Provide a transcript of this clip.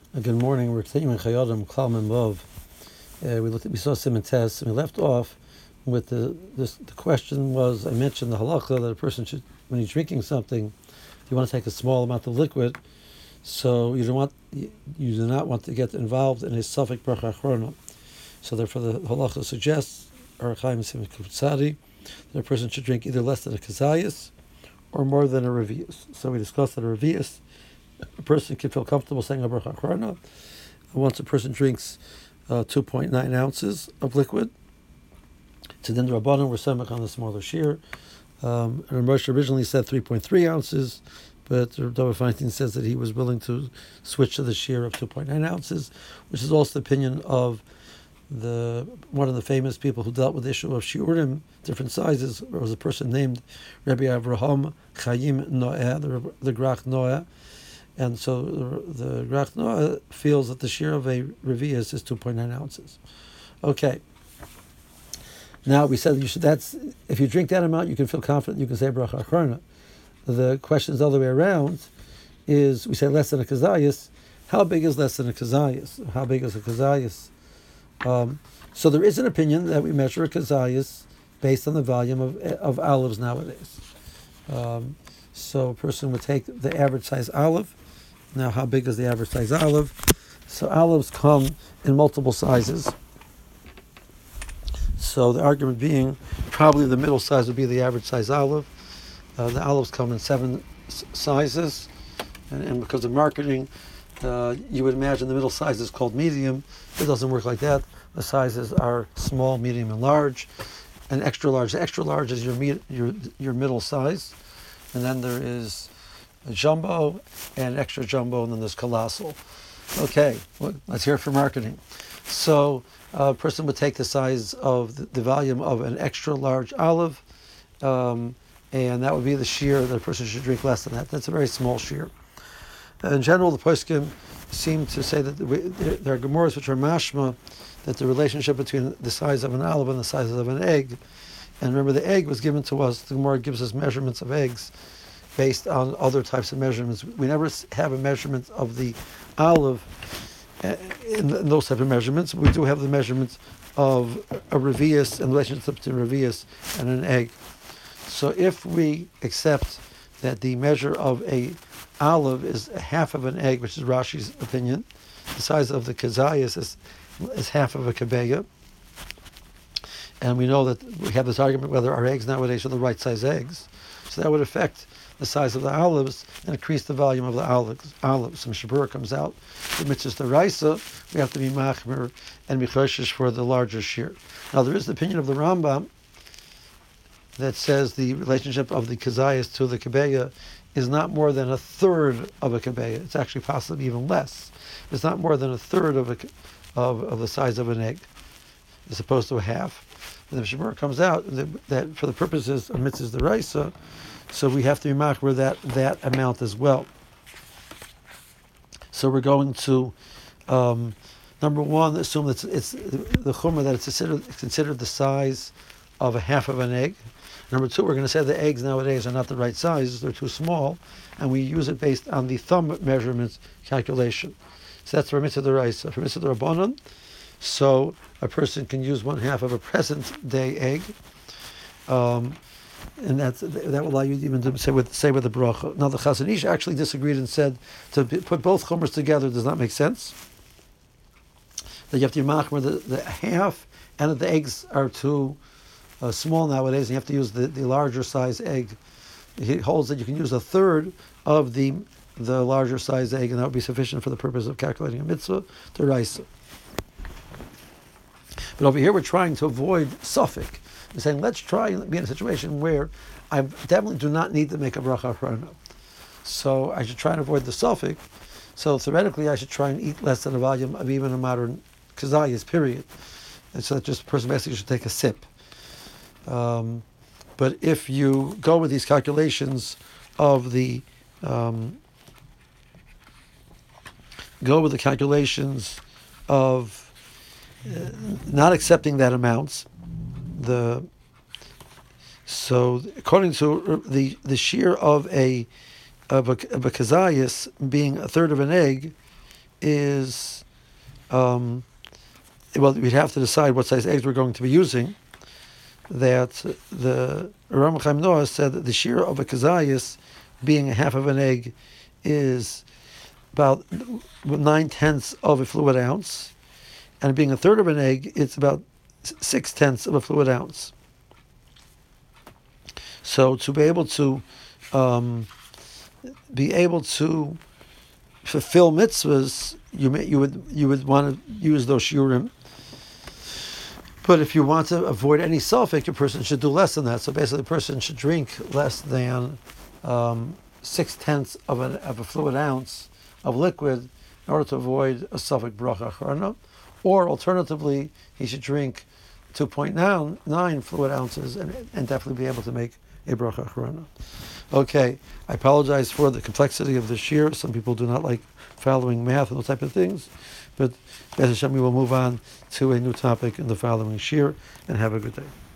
Good morning. We're continuing Chayodim Klal Mem Vav. We saw Simon Tess, and we left off with the question was, I mentioned the halacha that a person should, when he's drinking something, you want to take a small amount of liquid, so you do not want to get involved in a suffix bracha achrona. So therefore, the halacha suggests, or Chaim Simon Kutzadi, that a person should drink either less than a kazayas or more than a revius. So we discussed that a revius, a person can feel comfortable saying a bracha achrona. Once a person drinks 2.9 ounces of liquid, to then the Rabbanon were semach on the smaller shear. And Moshe originally said 3.3 ounces, but Rabbi Feinstein says that he was willing to switch to the shear of 2.9 ounces, which is also the opinion of one of the famous people who dealt with the issue of shiurim, different sizes. There was a person named Rabbi Avraham Chaim Noah, the Grach Noah. And so the Grach Noah feels that the shear of a revius is 2.9 ounces. Okay. Now we said if you drink that amount, you can feel confident. You can say bracha achrona. The question is the other way around. Is we say less than a kazayas. How big is less than a kazayas? How big is a kazayas? So there is an opinion that we measure a kazayas based on the volume of olives nowadays. So a person would take the average size olive. Now, how big is the average size olive? So olives come in multiple sizes. So the argument being, probably the middle size would be the average size olive. The olives come in 7 sizes, and because of marketing, you would imagine the middle size is called medium. It doesn't work like that. The sizes are small, medium, and large, and extra large. The extra large is your middle size, and then there is a jumbo and extra jumbo, and then there's colossal. Okay, let's hear it for marketing. So a person would take the size of the volume of an extra large olive, and that would be the shear that a person should drink less than that. That's a very small shear. In general, the poskim seem to say that there are Gemaras which are mashma, that the relationship between the size of an olive and the size of an egg, and remember the egg was given to us, the Gemara gives us measurements of eggs based on other types of measurements. We never have a measurement of the olive in those type of measurements. We do have the measurements of a revius in relationship to revius and an egg. So if we accept that the measure of a olive is half of an egg, which is Rashi's opinion, the size of the kazayas is half of a kabeya, and we know that we have this argument whether our eggs nowadays are the right size eggs, so that would affect the size of the olives and increase the volume of the olives. Some Shabura comes out, the mitzvahs the raisa, we have to be machmer and michoshish for the larger shear. Now there is the opinion of the Rambam that says the relationship of the kazayas to the kabeya is not more than a third of a kabeya. It's actually possibly even less. It's not more than a third of the size of an egg, as opposed to a half. And the Shabura comes out that for the purposes of mitzvahs the raisa, so we have to be machmer that amount as well. So we're going to number one, assume that it's the chumrah that it's considered the size of a half of an egg. Number two, we're going to say the eggs nowadays are not the right size; they're too small, and we use it based on the thumb measurements calculation. So that's for mitzvah deraisa. For mitzvah derabanan, so a person can use 1/2 of a present day egg. And that will allow you even to say with the bracha. Now the Chazon Ish actually disagreed and said to put both chumras together does not make sense. That you have to machmer the half, and that the eggs are too small nowadays, and you have to use the larger size egg. He holds that you can use a third of the larger size egg, and that would be sufficient for the purpose of calculating a mitzvah to raisa. But over here we're trying to avoid suffix. We're saying, let's try and be in a situation where I definitely do not need to make a bracha achrona. So I should try and avoid the suffix. So theoretically, I should try and eat less than a volume of even a modern kazayas, period. And so that just the person basically should take a sip. But if you go with these calculations of the not accepting that amounts, so according to the shear of a kazayas being a third of an egg is, well, we'd have to decide what size eggs we're going to be using. That the Rambam Chaim Noah said that the shear of a kazayas, being a half of an egg, is about 9/10 of a fluid ounce, and being a third of an egg, it's about 6/10 of a fluid ounce. So to be able to fulfill mitzvahs, you would want to use those shiurim. But if you want to avoid any suffix, a person should do less than that. So basically, a person should drink less than 6/10 of a fluid ounce of liquid in order to avoid a suffix bracha acharona. Or alternatively, he should drink 2.9 fluid ounces and definitely be able to make a bracha acharona. Okay, I apologize for the complexity of this year. Some people do not like following math and those type of things, but Be'ez Hashem, we will move on to a new topic in the following year, and have a good day.